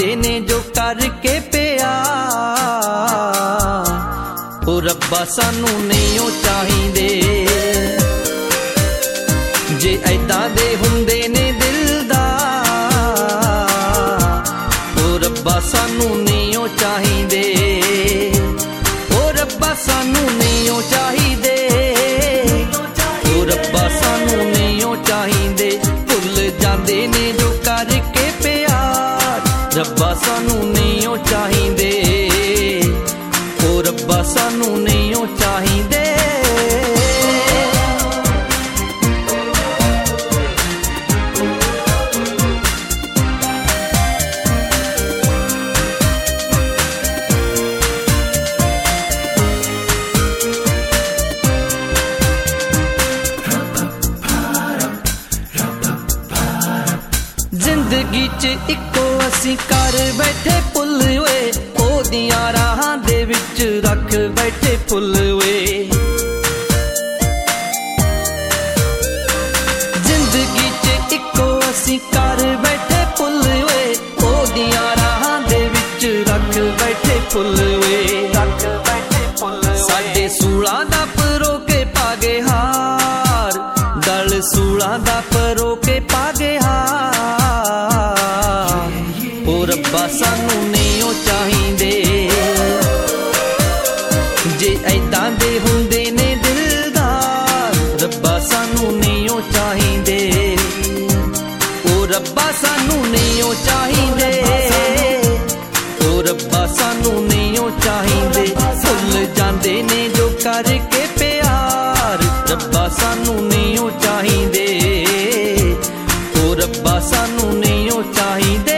ने जो करके प्यार, ओ रब्बा सानू नहीं ओ चाहिदे। जे ऐदां दे हुंदे ने दिलदार, ओ रब्बा सानू नहीं ओ चाहिदे। ओ रब्बा सानू नहीं ओ चाहिदे, ओ रब्बा सानू नहीं ओ चाहिदे। भुल जांदे ने जो करके प्यार, रब्बा सानू नहीं ओ चाहिदे। ओ रब्बा सानू नहीं ओ चाहिदे। जिंदगी च इको असी कर बैठे पुल वे, ओदियां राहां दे विच रख बैठे फुल वे। जिंदगी च इको असी कर बैठे पुल वे, ओदियां राहां दे विच रख बैठे फुल वे। साडे सूलां दा परो के पागे हार, दल सूलां दा परो के पागे हार। ओ रब्बा सानू नहीं ओ चाहिदे। जे ऐदां दे हुंदे ने दिलदार, रब्बा सानू नहीं ओ चाहिदे। ओ रब्बा सानू नहीं ओ चाहिदे। ओ रब्बा सानू नहीं ओ चाहिदे। भुल जांदे ने जो करके प्यार, रब्बा सानू नहीं ओ चाहिदे। ओ रब्बा सानू नहीं ओ चाहिदे।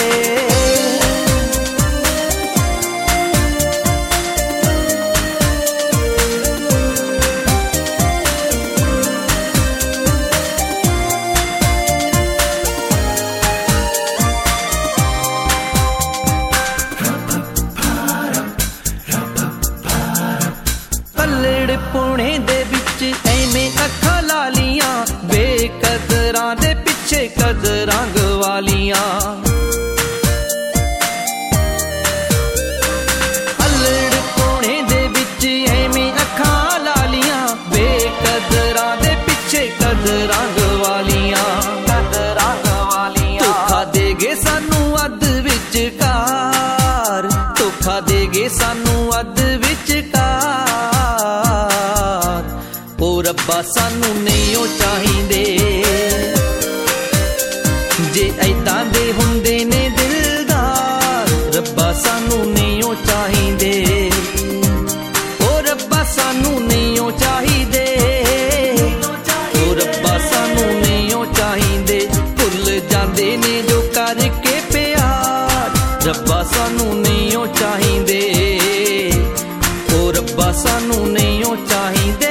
पलड़ पुणे दे विच एवें अखां लालियां, बेकदरां दे पिछे कदरां गवालियां। पलड़ पुणे दे विच एवें अखां लालियां, बेकदरां दे पिछे कदरां गवालियां। धोखा देगे सानू अध विचकार, धोखा देगे सानू अध विचकार। ओ रब्बा सानू नहीं ओ चाहिदे। जे ऐदां दे हुंदे ने दिलदार, रब्बा सानू नहीं ओ चाहिदे। ओ रब्बा सानू नहीं ओ चाहिदे। ओ रब्बा सानू नहीं ओ चाहिदे। भुल जांदे ने जो करके प्यार, रब्बा सानू नहीं ओ चाहिदे। ओ रब्बा सानू नहीं ओ चाहिदे।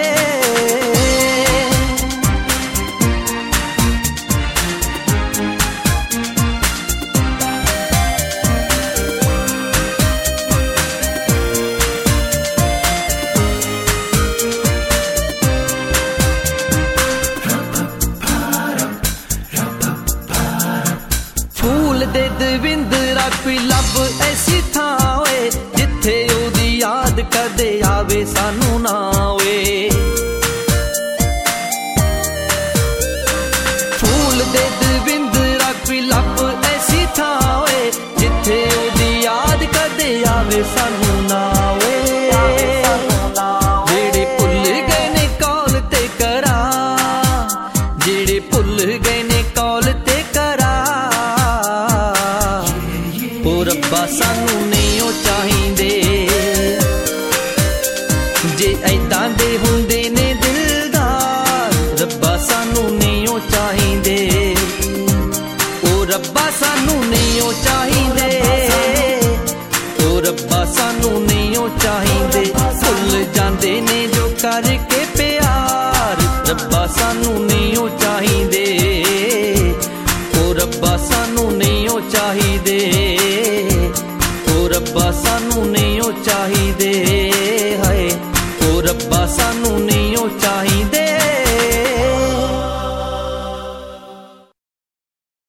फूल दे दविंदरा कोई लब ऐसी थां होए, जिथे ओदी याद कदे आवे सानू ना होए। फूल दे दविंदरा कोई लब ऐसी थां होए, जिथे ओदी याद कदे आवे सानू ना होए। जेड़े भुल गए ने कौल ते करा, जेड़े भुल गए ने कौल ते करा। ओ रब्बा सानू नहीं ओ चाहिदे। जे ऐदां दे हुंदे ने दिलदार, रब्बा सानू नहीं ओ चाहिदे। ओ रब्बा सानू नहीं ओ चाहिदे। ओ रब्बा सानू नहीं ओ चाहिदे। भुल जांदे ने जो करके प्यार, रब्बा सानू नहीं ओ चाहिदे। ओ रब्बा सानू नहीं ओ चाहिदे। ओ रब्बा सानू नहीं ओ चाहिदे।